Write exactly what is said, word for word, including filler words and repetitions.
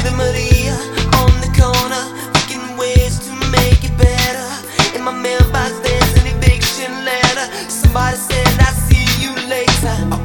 the Maria on the corner, thinking ways to make it better. In my mailbox there's an eviction letter. Somebody said I'll see you later.